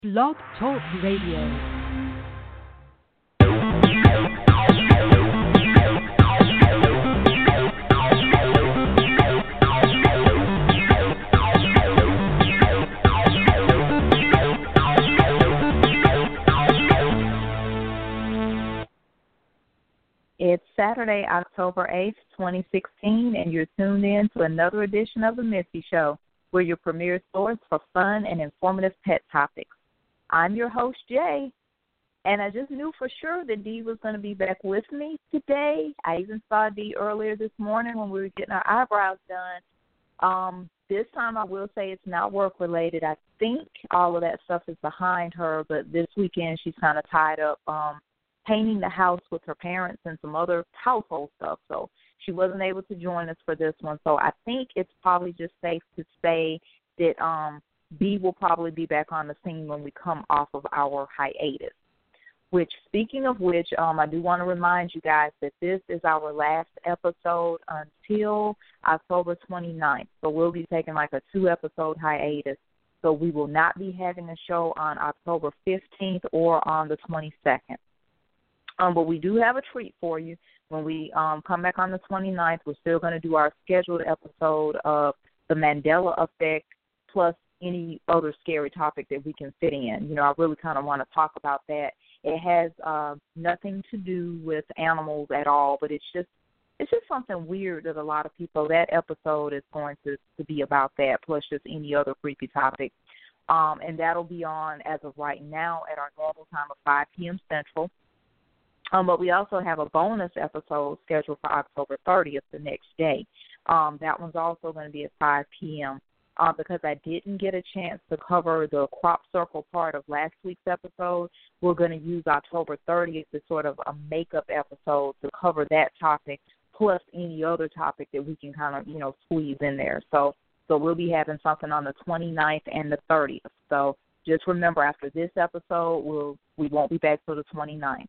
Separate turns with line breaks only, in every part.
Blog Talk Radio. It's Saturday, October 8th, 2016, and you're tuned in to another edition of The Missy Show. We're your premier source for fun and informative pet topics. I'm your host, Jay, and I just knew for sure that Dee was going to be back with me today. I even saw Dee earlier this morning when we were getting our eyebrows done. This time I will say it's not work-related. I think all of that stuff is behind her, but this weekend she's kind of tied up painting the house with her parents and some other household stuff, so she wasn't able to join us for this one. So I think it's probably just safe to say that B will probably be back on the scene when we come off of our hiatus. Which, speaking of which, I do want to remind you guys that this is our last episode until October 29th. So we'll be taking like a 2-episode hiatus. So we will not be having a show on October 15th or on the 22nd. But we do have a treat for you. When we come back on the 29th, we're still going to do our scheduled episode of the Mandela Effect plus any other scary topic that we can fit in. You know, I really kind of want to talk about that. It has nothing to do with animals at all, but it's just something weird that a lot of people, that episode is going to be about that, plus just any other creepy topic. And that'll be on, as of right now, at our normal time of 5 p.m. Central. But we also have a bonus episode scheduled for October 30th, the next day. That one's also going to be at 5 p.m. Because I didn't get a chance to cover the crop circle part of last week's episode. We're going to use October 30th as sort of a makeup episode to cover that topic, plus any other topic that we can kind of, squeeze in there. So we'll be having something on the 29th and the 30th. So just remember, after this episode, we won't be back till the 29th.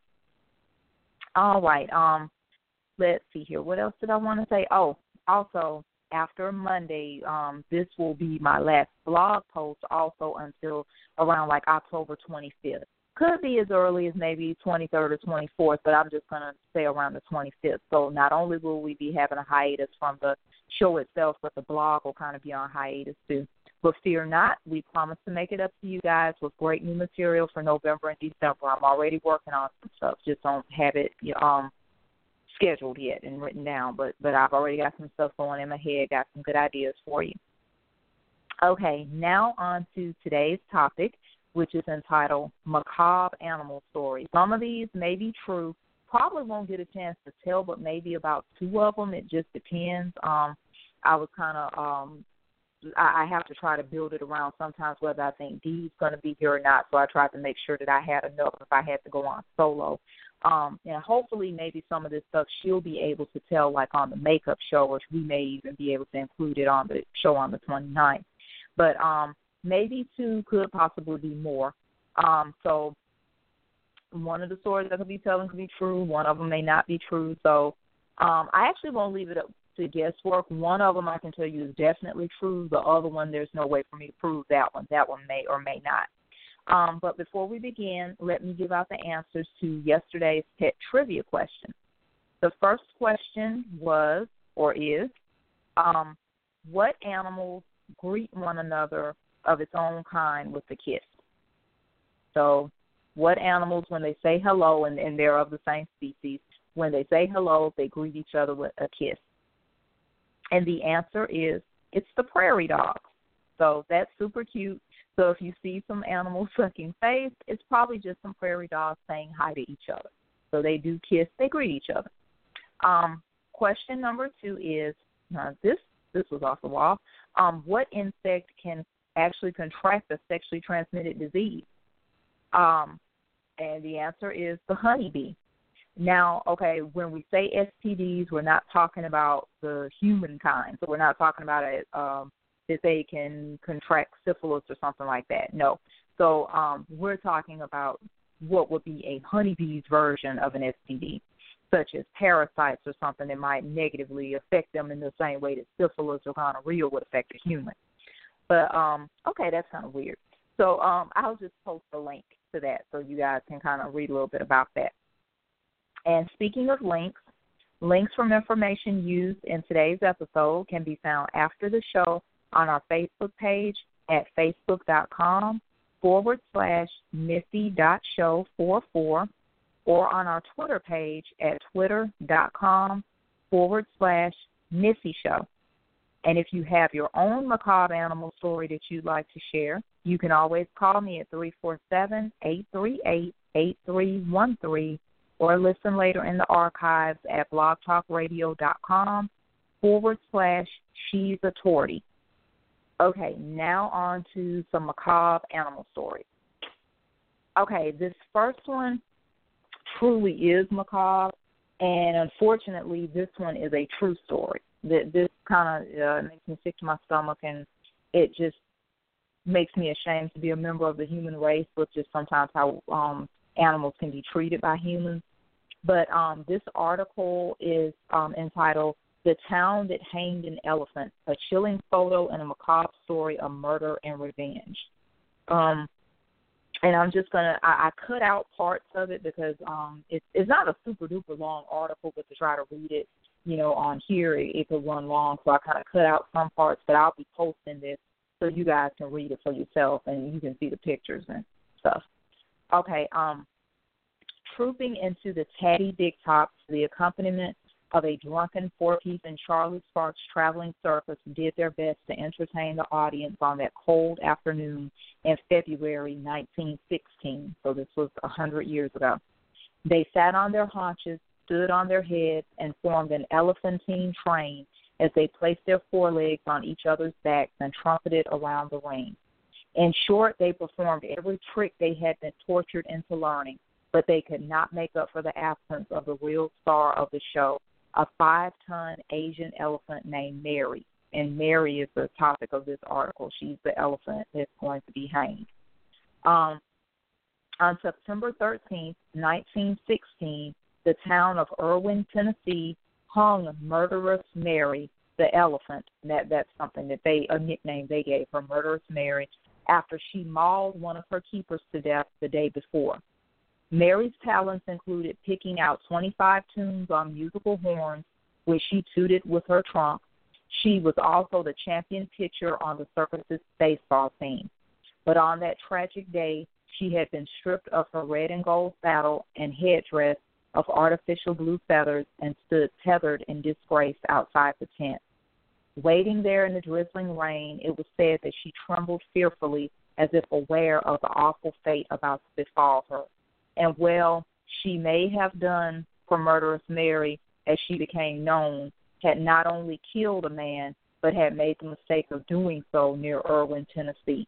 All right. Let's see here. What else did I want to say? Oh, also, after Monday, this will be my last blog post also until around like October 25th. Could be as early as maybe 23rd or 24th, but I'm just going to say around the 25th. So not only will we be having a hiatus from the show itself, but the blog will kind of be on hiatus too. But fear not, we promise to make it up to you guys with great new material for November and December. I'm already working on some stuff, just don't have it scheduled yet and written down. But I've already got some stuff going in my head, got some good ideas for you. Okay, now on to today's topic, which is entitled Macabre Animal Stories. Some of these may be true. Probably won't get a chance to tell, but maybe about 2 of them. It just depends. I was kind of I have to try to build it around sometimes whether I think Dee's going to be here or not, so I tried to make sure that I had enough if I had to go on solo. And hopefully maybe some of this stuff she'll be able to tell like on the makeup show, or we may even be able to include it on the show on the 29th. But maybe 2, could possibly be more. So one of the stories I could be telling could be true. One of them may not be true. So I actually won't leave it up to guesswork. One of them I can tell you is definitely true. The other one, there's no way for me to prove that one. That one may or may not. But before we begin, let me give out the answers to yesterday's pet trivia question. The first question was, or is, what animals greet one another of its own kind with a kiss? So what animals, when they say hello, and they're of the same species, when they say hello, they greet each other with a kiss? And the answer is, it's the prairie dog. So that's super cute. So if you see some animals sucking face, it's probably just some prairie dogs saying hi to each other. So they do kiss, they greet each other. Question number 2 is, this was off the wall. What insect can actually contract a sexually transmitted disease? And the answer is the honeybee. Now, okay, when we say STDs, we're not talking about the human kind. So we're not talking about it that they can contract syphilis or something like that. No. So we're talking about what would be a honeybee's version of an STD, such as parasites or something that might negatively affect them in the same way that syphilis or gonorrhea would affect a human. But, okay, that's kind of weird. So I'll just post a link to that so you guys can kind of read a little bit about that. And speaking of links from information used in today's episode can be found after the show on our Facebook page at facebook.com/Missy.show44 or on our Twitter page at twitter.com/Missy Show. And if you have your own macabre animal story that you'd like to share, you can always call me at 347-838-8313 or listen later in the archives at blogtalkradio.com/She's a Tortie. Okay, now on to some macabre animal stories. Okay, this first one truly is macabre, and unfortunately, this one is a true story. This kind of makes me sick to my stomach, and it just makes me ashamed to be a member of the human race, which is sometimes how animals can be treated by humans. But this article is entitled "The Town That Hanged an Elephant, a Chilling Photo and a Macabre Story of Murder and Revenge." And I'm just going to, I cut out parts of it because it's not a super-duper long article, but to try to read it, on here, it could run long. So I kind of cut out some parts, but I'll be posting this so you guys can read it for yourself and you can see the pictures and stuff. Okay, trooping into the Tatty Big Top to the accompaniment of a drunken four-piece and Charlie Sparks traveling circus did their best to entertain the audience on that cold afternoon in February 1916. So this was 100 years ago. They sat on their haunches, stood on their heads, and formed an elephantine train as they placed their forelegs on each other's backs and trumpeted around the ring. In short, they performed every trick they had been tortured into learning, but they could not make up for the absence of the real star of the show, a 5-ton Asian elephant named Mary. And Mary is the topic of this article. She's the elephant that's going to be hanged. On September 13th, 1916, the town of Irwin, Tennessee, hung Murderous Mary, the elephant. That's something that a nickname they gave her, Murderous Mary, after she mauled one of her keepers to death the day before. Mary's talents included picking out 25 tunes on musical horns, which she tooted with her trunk. She was also the champion pitcher on the circus's baseball team. But on that tragic day, she had been stripped of her red and gold saddle and headdress of artificial blue feathers and stood tethered in disgrace outside the tent. Waiting there in the drizzling rain, it was said that she trembled fearfully as if aware of the awful fate about to befall her. And, well, she may have done, for Murderous Mary, as she became known, had not only killed a man, but had made the mistake of doing so near Irwin, Tennessee.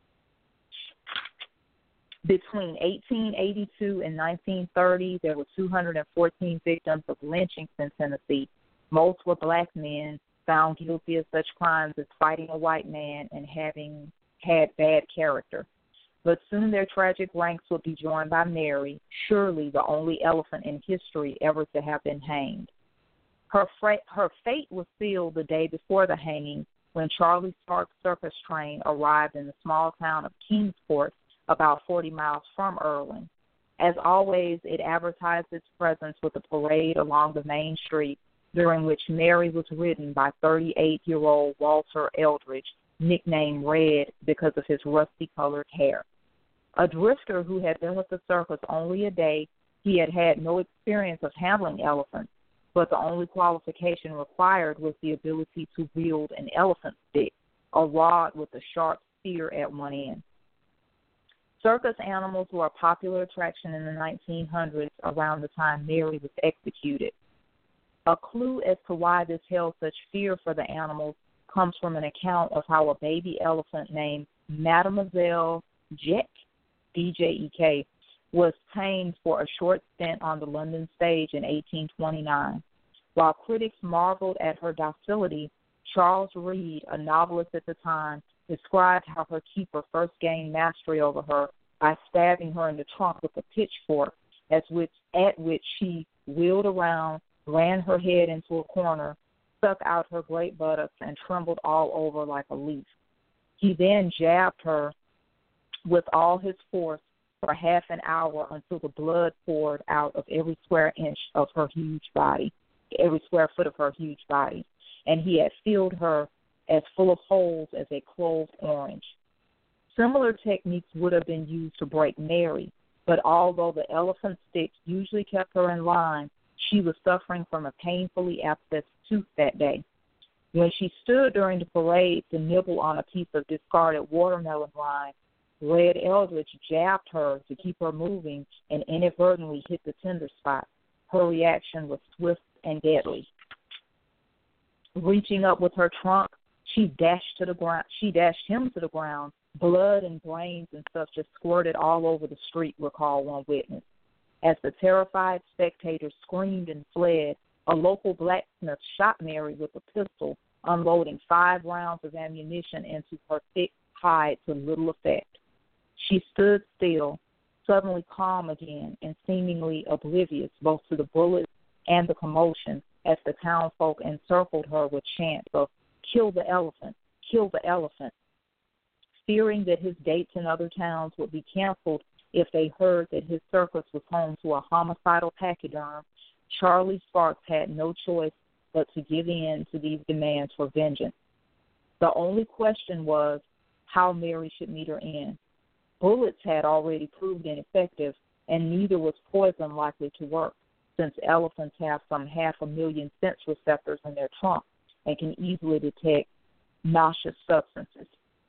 Between 1882 and 1930, there were 214 victims of lynchings in Tennessee. Most were black men found guilty of such crimes as fighting a white man and having had bad character. But soon their tragic ranks would be joined by Mary, surely the only elephant in history ever to have been hanged. Her fate was sealed the day before the hanging when Charlie Sparks' circus train arrived in the small town of Kingsport, about 40 miles from Irwin. As always, it advertised its presence with a parade along the main street, during which Mary was ridden by 38-year-old Walter Eldridge, nicknamed Red because of his rusty-colored hair. A drifter who had been with the circus only a day, he had had no experience of handling elephants, but the only qualification required was the ability to wield an elephant stick, a rod with a sharp spear at one end. Circus animals were a popular attraction in the 1900s around the time Mary was executed. A clue as to why this held such fear for the animals comes from an account of how a baby elephant named Mademoiselle Jek, D-J-E-K, was tamed for a short stint on the London stage in 1829. While critics marveled at her docility, Charles Reade, a novelist at the time, described how her keeper first gained mastery over her by stabbing her in the trunk with a pitchfork, at which she wheeled around, ran her head into a corner, stuck out her great buttocks, and trembled all over like a leaf. He then jabbed her with all his force for half an hour until the blood poured out of every square inch of her huge body, every square foot of her huge body, and he had filled her as full of holes as a clove orange. Similar techniques would have been used to break Mary, but although the elephant stick usually kept her in line, she was suffering from a painfully abscessed tooth that day. When she stood during the parade to nibble on a piece of discarded watermelon rind, Red Eldridge jabbed her to keep her moving and inadvertently hit the tender spot. Her reaction was swift and deadly. Reaching up with her trunk, she dashed him to the ground. Blood and brains and stuff just squirted all over the street, recalled one witness. As the terrified spectators screamed and fled, a local blacksmith shot Mary with a pistol, unloading 5 rounds of ammunition into her thick hide to little effect. She stood still, suddenly calm again, and seemingly oblivious both to the bullets and the commotion as the townfolk encircled her with chants of, "Kill the elephant, kill the elephant." Fearing that his dates in other towns would be canceled if they heard that his circus was home to a homicidal pachyderm, Charlie Sparks had no choice but to give in to these demands for vengeance. The only question was how Mary should meet her end. Bullets had already proved ineffective, and neither was poison likely to work, since elephants have some 500,000 sense receptors in their trunk and can easily detect noxious substances.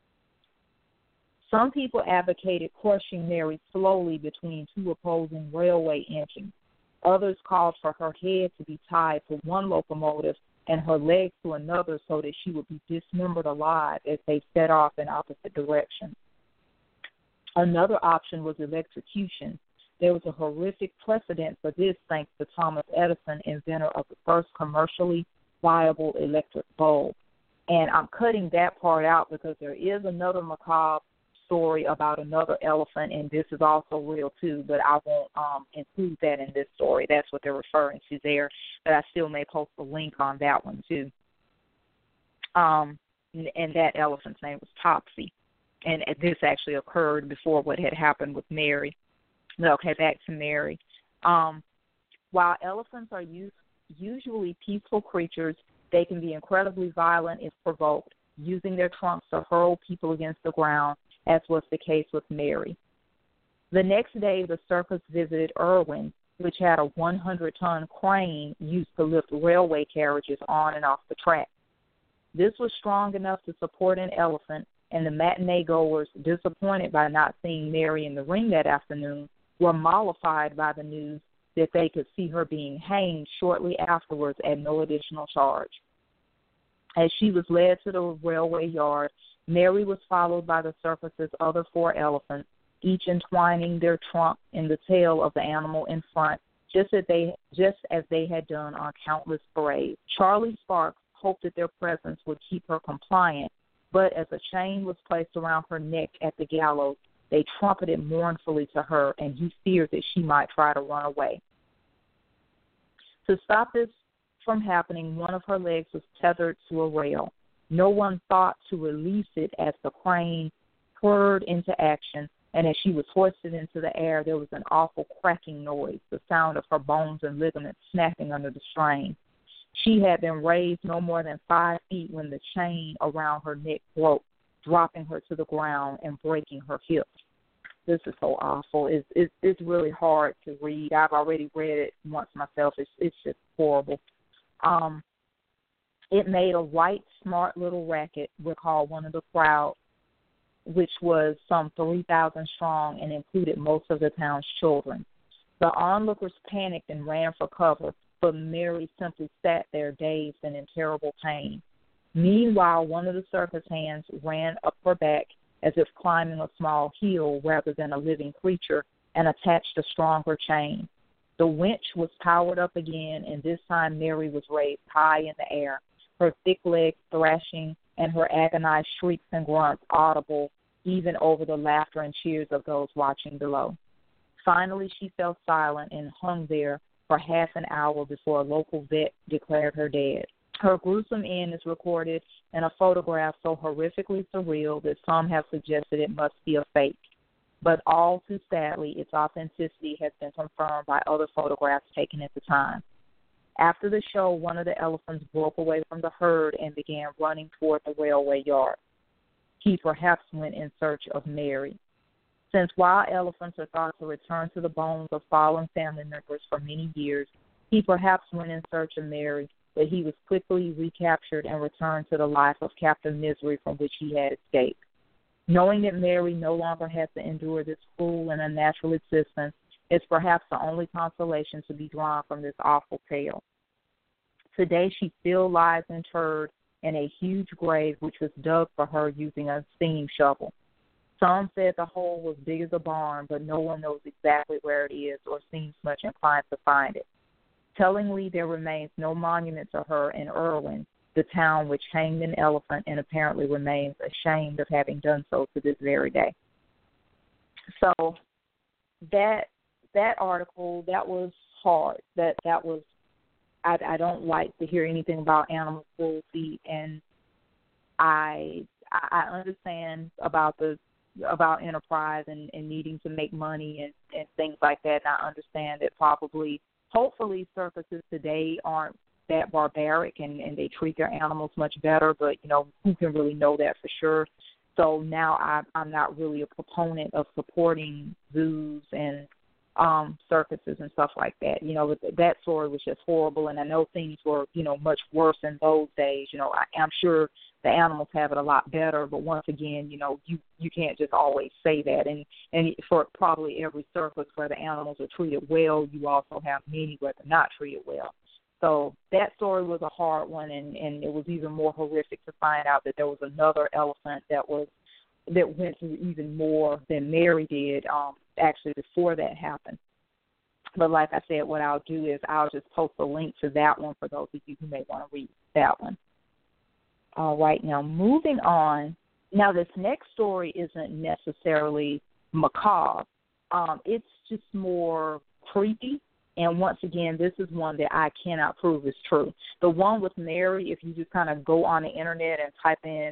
Some people advocated crushing Mary slowly between 2 opposing railway engines. Others called for her head to be tied to one locomotive and her legs to another so that she would be dismembered alive as they set off in opposite directions. Another option was electrocution. There was a horrific precedent for this thanks to Thomas Edison, inventor of the first commercially viable electric bulb. And I'm cutting that part out because there is another macabre story about another elephant, and this is also real too, but I won't include that in this story. That's what they're referring to there, but I still may post a link on that one too. And that elephant's name was Topsy, and this actually occurred before what had happened with Mary. Okay, back to Mary. While elephants are usually peaceful creatures, they can be incredibly violent if provoked, using their trunks to hurl people against the ground, as was the case with Mary. The next day, the circus visited Irwin, which had a 100-ton crane used to lift railway carriages on and off the track. This was strong enough to support an elephant, and the matinee goers, disappointed by not seeing Mary in the ring that afternoon, were mollified by the news that they could see her being hanged shortly afterwards at no additional charge. As she was led to the railway yard, Mary was followed by the circus's other 4 elephants, each entwining their trunk in the tail of the animal in front, just as they had done on countless parades. Charlie Sparks hoped that their presence would keep her compliant, but as a chain was placed around her neck at the gallows, they trumpeted mournfully to her, and he feared that she might try to run away. To stop this from happening, one of her legs was tethered to a rail. No one thought to release it as the crane whirred into action, and as she was hoisted into the air, there was an awful cracking noise, the sound of her bones and ligaments snapping under the strain. She had been raised no more than 5 feet when the chain around her neck broke, dropping her to the ground and breaking her hips. This is so awful. It's really hard to read. I've already read it once myself. It's just horrible. It made a light, smart little racket, recalled one of the crowd, which was some 3,000 strong and included most of the town's children. The onlookers panicked and ran for cover, but Mary simply sat there dazed and in terrible pain. Meanwhile, one of the circus hands ran up her back as if climbing a small hill rather than a living creature and attached a stronger chain. The winch was powered up again, and this time Mary was raised high in the air, her thick legs thrashing and her agonized shrieks and grunts audible even over the laughter and cheers of those watching below. Finally, she fell silent and hung there for half an hour before a local vet declared her dead. Her gruesome end is recorded in a photograph so horrifically surreal that some have suggested it must be a fake. but all too sadly, its authenticity has been confirmed by other photographs taken at the time. After the show, one of the elephants broke away from the herd and began running toward the railway yard. He perhaps went in search of Mary. Since wild elephants are thought to return to the bones of fallen family members for many years, he perhaps went in search of Mary, but he was quickly recaptured and returned to the life of captive misery from which he had escaped. Knowing that Mary no longer has to endure this cruel and unnatural existence is perhaps the only consolation to be drawn from this awful tale. Today she still lies interred in a huge grave which was dug for her using a steam shovel. Some said the hole was big as a barn, but no one knows exactly where it is or seems much inclined to find it. Tellingly, there remains no monument to her in Irwin, the town which hanged an elephant and apparently remains ashamed of having done so to this very day. So that article, that was hard. That was I don't like to hear anything about animal cruelty, and I understand about Enterprise and needing to make money and things like that. And I understand that hopefully circuses today aren't that barbaric and they treat their animals much better, but, who can really know that for sure? So now I'm not really a proponent of supporting zoos and circuses and stuff like that. That story was just horrible, and I know things were, much worse in those days. I'm sure the animals have it a lot better, but once again, you can't just always say that. And for probably every circus where the animals are treated well, you also have many where they're not treated well. So that story was a hard one, and it was even more horrific to find out that there was another elephant that went through even more than Mary did, actually before that happened. But like I said, what I'll do is I'll just post a link to that one for those of you who may want to read that one. All right, now moving on. Now this next story isn't necessarily macabre. It's just more creepy. And once again, this is one that I cannot prove is true. The one with Mary, if you just kind of go on the internet and type in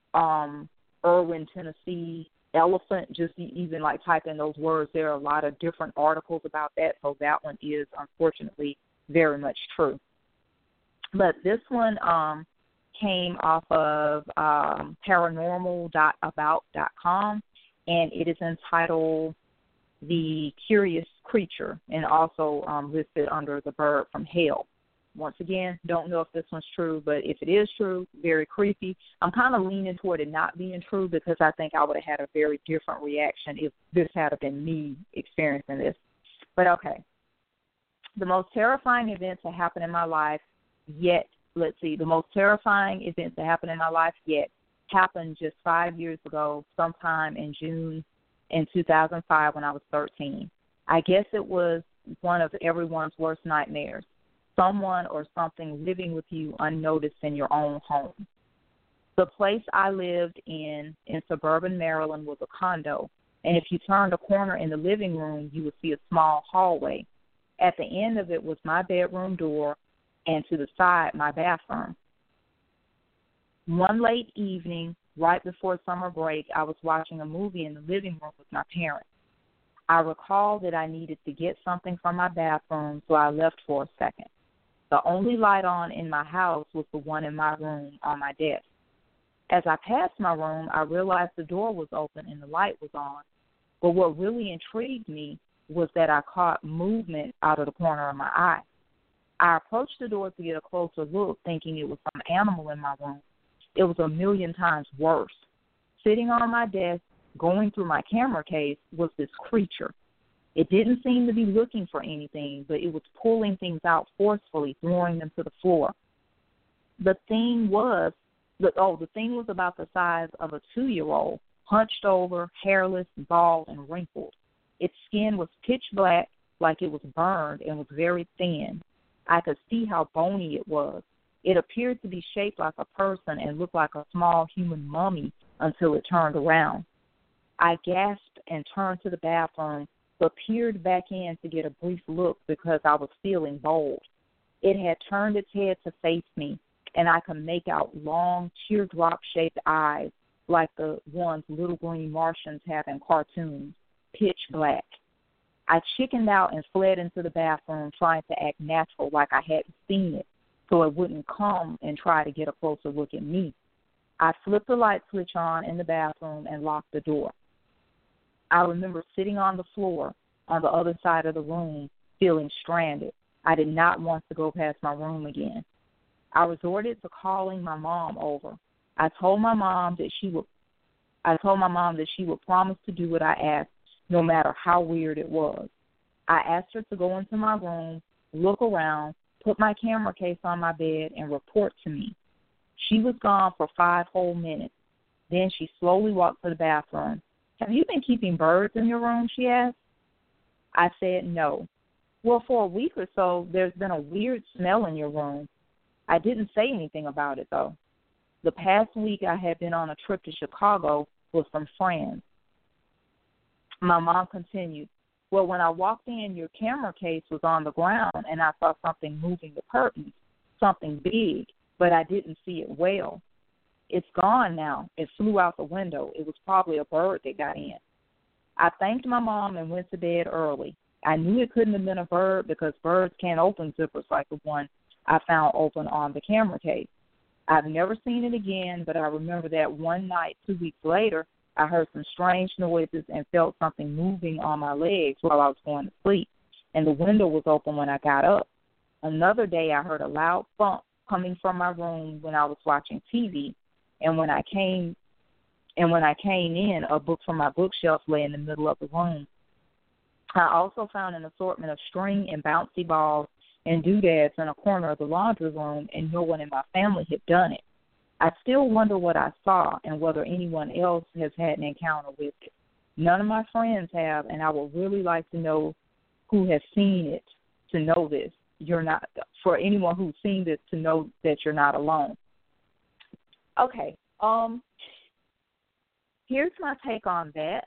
Irwin, Tennessee, elephant, just even like type in those words, there are a lot of different articles about that. So that one is unfortunately very much true. But this one came off of paranormal.about.com, and it is entitled The Curious Creature, and also listed under The Bird from Hell. Once again, don't know if this one's true, but if it is true, very creepy. I'm kind of leaning toward it not being true because I think I would have had a very different reaction if this had been me experiencing this. But okay. The most terrifying events that happened in my life yet, the most terrifying events that happened in my life yet happened just 5 years ago, sometime in June in 2005 when I was 13. I guess it was one of everyone's worst nightmares. Someone or something living with you unnoticed in your own home. The place I lived in suburban Maryland was a condo, and if you turned a corner in the living room, you would see a small hallway. At the end of it was my bedroom door, and to the side, my bathroom. One late evening, right before summer break, I was watching a movie in the living room with my parents. I recalled that I needed to get something from my bathroom, so I left for a second. The only light on in my house was the one in my room on my desk. As I passed my room, I realized the door was open and the light was on. But what really intrigued me was that I caught movement out of the corner of my eye. I approached the door to get a closer look, thinking it was some animal in my room. It was a million times worse. Sitting on my desk, going through my camera case, was this creature. It didn't seem to be looking for anything, but it was pulling things out forcefully, throwing them to the floor. The thing was about the size of a 2-year-old, hunched over, hairless, bald, and wrinkled. Its skin was pitch black, like it was burned, and was very thin. I could see how bony it was. It appeared to be shaped like a person and looked like a small human mummy until it turned around. I gasped and turned to the bathroom, but peered back in to get a brief look because I was feeling bold. It had turned its head to face me, and I could make out long, teardrop-shaped eyes like the ones little green Martians have in cartoons. pitch black. I chickened out and fled into the bathroom trying to act natural like I hadn't seen it so it wouldn't come and try to get a closer look at me. I flipped the light switch on in the bathroom and locked the door. I remember sitting on the floor on the other side of the room feeling stranded. I did not want to go past my room again. I resorted to calling my mom over. I told my mom that she would promise to do what I asked, no matter how weird it was. I asked her to go into my room, look around, put my camera case on my bed, and report to me. She was gone for 5 whole minutes. Then she slowly walked to the bathroom. "Have you been keeping birds in your room?" she asked. I said no. "Well, for a week or so, there's been a weird smell in your room." I didn't say anything about it, though. The past week I had been on a trip to Chicago with some friends. My mom continued, "Well, when I walked in, your camera case was on the ground, and I saw something moving the curtains, something big, but I didn't see it well. It's gone now. It flew out the window. It was probably a bird that got in." I thanked my mom and went to bed early. I knew it couldn't have been a bird because birds can't open zippers like the one I found open on the camera case. I've never seen it again, but I remember that one night 2 weeks later, I heard some strange noises and felt something moving on my legs while I was going to sleep, and the window was open when I got up. Another day, I heard a loud thump coming from my room when I was watching TV, and when I came in, a book from my bookshelf lay in the middle of the room. I also found an assortment of string and bouncy balls and doodads in a corner of the laundry room, and no one in my family had done it. I still wonder what I saw and whether anyone else has had an encounter with it. None of my friends have, and I would really like to know who has seen it to know this. For anyone who's seen this to know that you're not alone. Okay. Here's my take on that.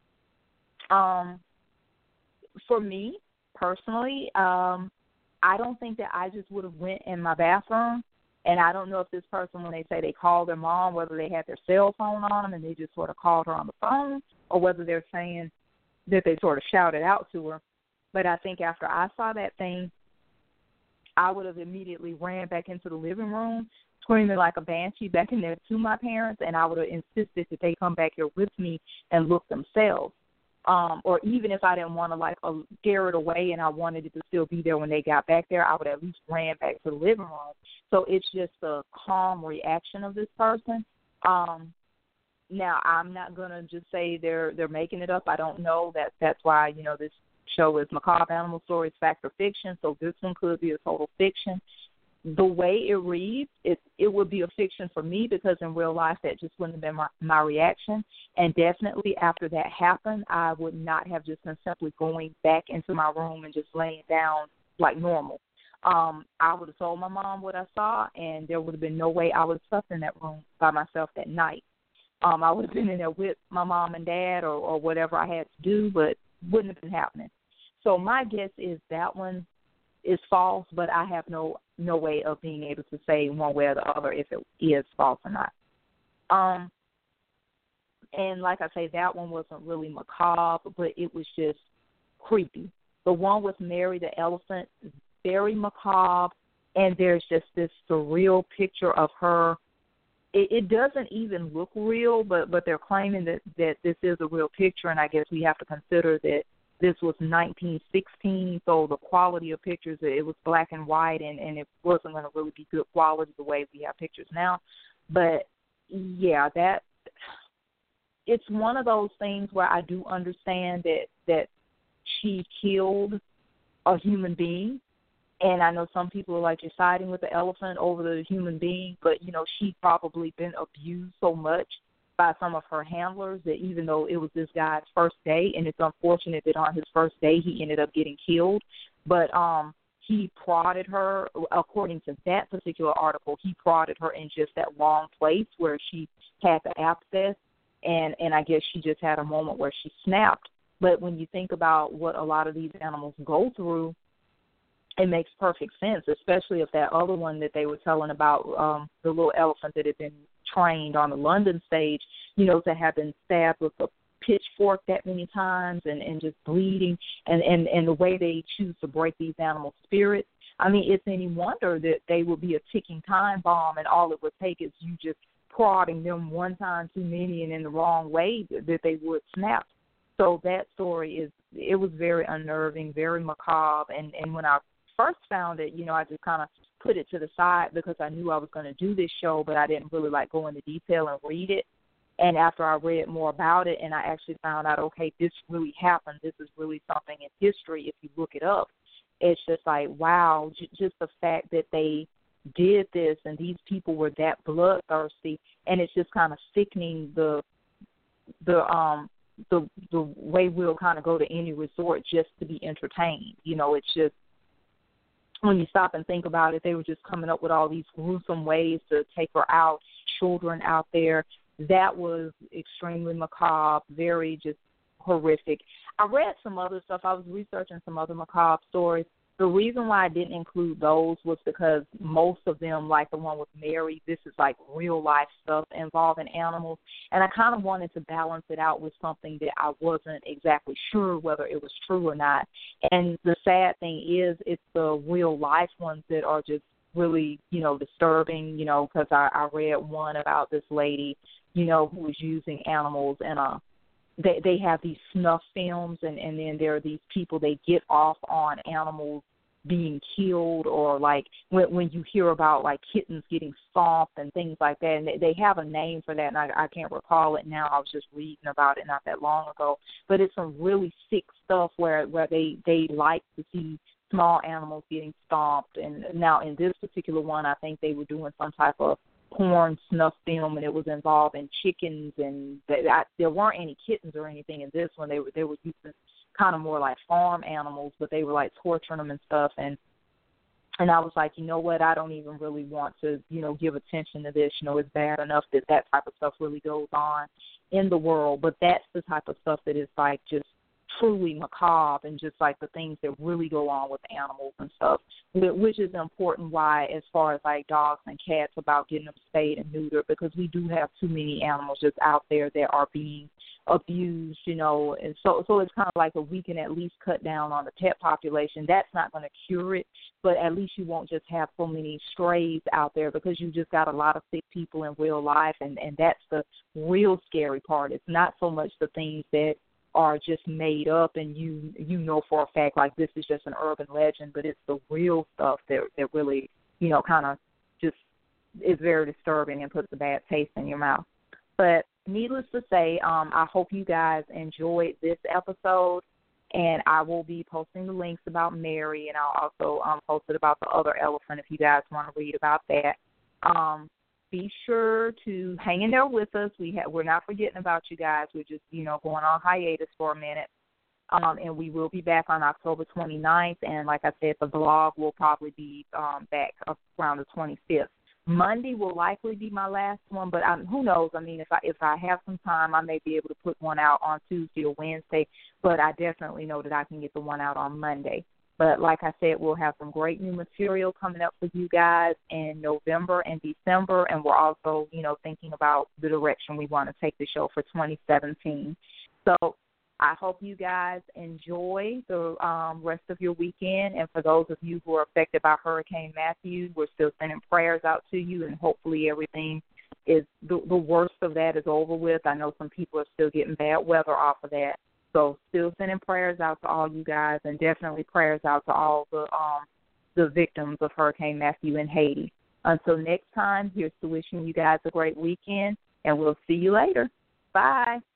For me, personally, I don't think that I just would have went in my bathroom, and I don't know if this person, when they say they called their mom, whether they had their cell phone on them and they just sort of called her on the phone, or whether they're saying that they sort of shouted out to her. But I think after I saw that thing, I would have immediately ran back into the living room, screaming like a banshee back in there to my parents, and I would have insisted that they come back here with me and look themselves. Or even if I didn't want to scare it away and I wanted it to still be there when they got back there, I would at least ran back to the living room. So it's just a calm reaction of this person. Now, I'm not going to just say they're making it up. I don't know. That's why, this show is Macabre Animal Stories, Fact or Fiction, so this one could be a total fiction. The way it reads, it would be a fiction for me because in real life that just wouldn't have been my reaction. And definitely after that happened, I would not have just been simply going back into my room and just laying down like normal. I would have told my mom what I saw, and there would have been no way I would have slept in that room by myself that night. I would have been in there with my mom and dad or whatever I had to do, but wouldn't have been happening. So my guess is that one is false, but I have no way of being able to say one way or the other if it is false or not. And like I say, that one wasn't really macabre, but it was just creepy. The one with Mary the elephant is very macabre, and there's just this surreal picture of her. It doesn't even look real, but they're claiming that this is a real picture, and I guess we have to consider that this was 1916, so the quality of pictures, it was black and white, and it wasn't going to really be good quality the way we have pictures now. But, yeah, it's one of those things where I do understand that she killed a human being, and I know some people are like, you're siding with the elephant over the human being, but, she'd probably been abused so much by some of her handlers that even though it was this guy's first day, and it's unfortunate that on his first day he ended up getting killed, but he prodded her, according to that particular article, he prodded her in just that wrong place where she had the abscess, and I guess she just had a moment where she snapped. But when you think about what a lot of these animals go through, it makes perfect sense, especially if that other one that they were telling about, the little elephant that had been trained on the London stage, to have been stabbed with a pitchforked that many times and just bleeding, and the way they choose to break these animals' spirits. I mean, it's any wonder that they would be a ticking time bomb, and all it would take is you just prodding them one time too many and in the wrong way that they would snap. So that story it was very unnerving, very macabre, and when I first found it, I just kind of put it to the side because I knew I was going to do this show, but I didn't really go into detail and read it. And after I read more about it and I actually found out, okay, this really happened, this is really something in history if you look it up, it's just wow, just the fact that they did this and these people were that bloodthirsty, and it's just kind of sickening the way we'll kind of go to any resort just to be entertained. It's just, when you stop and think about it, they were just coming up with all these gruesome ways to take her out, children out there. That was extremely macabre, very just horrific. I read some other stuff. I was researching some other macabre stories. The reason why I didn't include those was because most of them, like the one with Mary, this is real life stuff involving animals. And I kind of wanted to balance it out with something that I wasn't exactly sure whether it was true or not. And the sad thing is it's the real life ones that are just really, disturbing, because I read one about this lady, who was using animals and they have these snuff films, and then there are these people, they get off on animals being killed, or when you hear about kittens getting stomped and things like that, and they have a name for that, and I can't recall it now. I was just reading about it not that long ago, but it's some really sick stuff where they like to see small animals getting stomped. And now in this particular one, I think they were doing some type of porn snuff film, and it was involving chickens, and there weren't any kittens or anything in this one. They were using kind of more like farm animals, but they were torturing them and stuff, and I was like, you know what, I don't even really want to give attention to this. It's bad enough that type of stuff really goes on in the world, but that's the type of stuff that is just truly macabre, and just the things that really go on with animals and stuff, which is important why, as far as dogs and cats, about getting them spayed and neutered, because we do have too many animals just out there that are being abused, and so it's kind of if we can at least cut down on the pet population. That's not going to cure it, but at least you won't just have so many strays out there, because you just got a lot of sick people in real life, and that's the real scary part. It's not so much the things that are just made up and you know for a fact this is just an urban legend, but it's the real stuff that really kind of just is very disturbing and puts a bad taste in your mouth. But needless to say, I hope you guys enjoyed this episode, and I will be posting the links about Mary, and I'll also post it about the other elephant if you guys want to read about that. Be sure to hang in there with us. We're not forgetting about you guys. We're just, going on hiatus for a minute. And we will be back on October 29th. And like I said, the blog will probably be back around the 25th. Monday will likely be my last one, but who knows? I mean, if I have some time, I may be able to put one out on Tuesday or Wednesday, but I definitely know that I can get the one out on Monday. But like I said, we'll have some great new material coming up for you guys in November and December, and we're also, thinking about the direction we want to take the show for 2017. So I hope you guys enjoy the rest of your weekend, and for those of you who are affected by Hurricane Matthew, we're still sending prayers out to you, and hopefully everything is the worst of that is over with. I know some people are still getting bad weather off of that. So still sending prayers out to all you guys, and definitely prayers out to all the victims of Hurricane Matthew in Haiti. Until next time, here's to wishing you guys a great weekend, and we'll see you later. Bye.